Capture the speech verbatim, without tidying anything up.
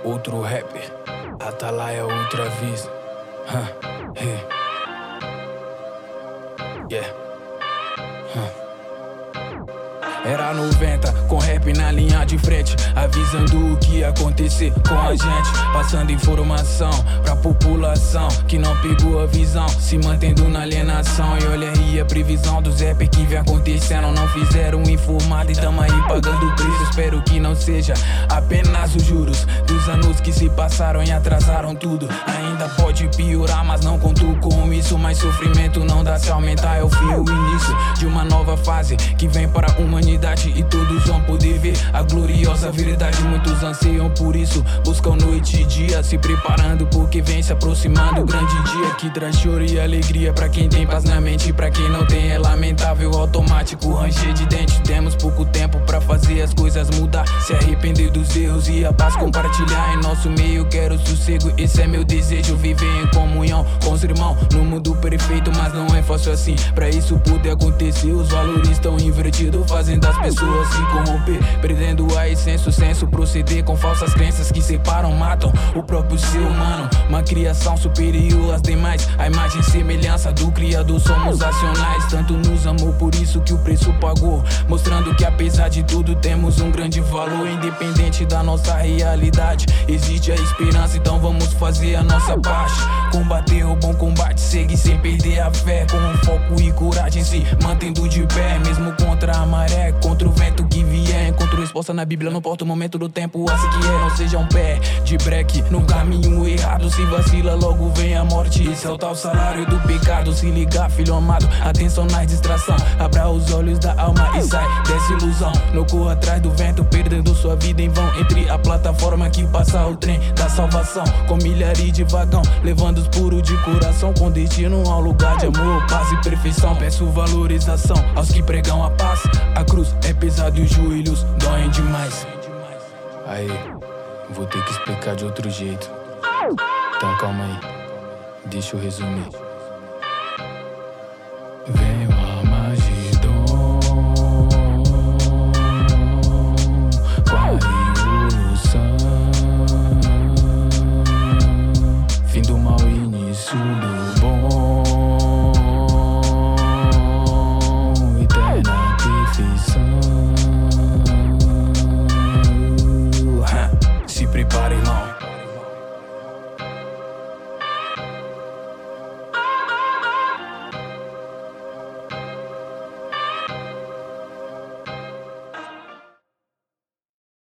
Outro rapper, Atalaia outra vez. Huh. Hey. Yeah. Huh. Era noventa, com rap na linha de frente, avisando o que ia acontecer com a gente, passando informação pra população que não pegou a visão, se mantendo na alienação. E olha aí a previsão dos rap que vem acontecendo. Não fizeram informado e tamo aí pagando o preço. Espero que não seja apenas os juros dos anos que se passaram e atrasaram tudo. Ainda pode piorar, mas não conto com isso. Mas sofrimento não dá se aumentar, é o fim, o início de uma nova fase que vem para a humanidade. E todos vão poder ver a gloriosa verdade. Muitos anseiam por isso, buscam noite e dia, se preparando porque vem se aproximando o grande dia que traz choro e alegria pra quem tem paz na mente. Pra quem não tem é lamentável, automático, ranger de dente. Temos pouco tempo pra fazer as coisas mudar, se arrepender dos erros e a paz compartilhar. Em nosso meio quero sossego, esse é meu desejo. Viver em comunhão com os irmãos no mundo perfeito, mas não é fácil assim. Pra isso poder acontecer, os valores estão invertidos, fazendo das pessoas se corromper, perdendo a essência, o senso, proceder com falsas crenças que separam, matam o próprio ser humano. Uma criação superior às demais, a imagem e semelhança do Criador. Somos racionais, tanto nos amou, por isso que o preço pagou, mostrando que apesar de tudo temos um grande valor. Independente da nossa realidade, existe a esperança, então vamos fazer a nossa parte. Combater o bom combate, seguir sem perder a fé, com foco e coragem, se mantendo de pé, mesmo contra a maré, contra o vento que vier. Encontro resposta na Bíblia, não importa o momento do tempo, assim que é. Não seja um pé de breque no caminho errado, se vacila logo vem a morte. Esse é o tal salário do pecado. Se ligar, filho amado, atenção na distração, abra os olhos da alma e sai dessa ilusão. Não corra atrás do vento, perdendo sua vida em vão, entre a plataforma que passa o trem da salvação, com milhares de vagão, levando os puros de coração, com destino ao lugar de amor, paz e perfeição. Peço valorização aos que pregam a paz. A cruz é pesada e os joelhos doem demais. Aí, vou ter que explicar de outro jeito. Então calma aí, deixa eu resumir.